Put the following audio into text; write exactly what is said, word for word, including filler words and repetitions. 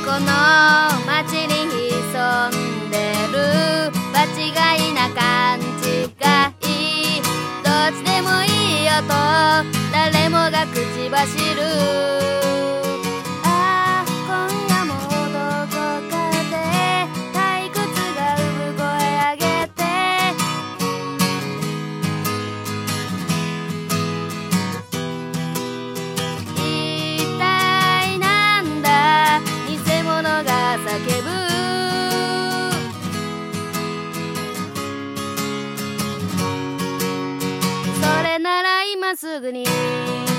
この街に潜んでる場違いな感じがいい。どっちでもいいよと誰もが口走る。ああ今夜もどこかで退屈が産声上げて、一体なんだ偽物が叫ぶ。それなら今すぐに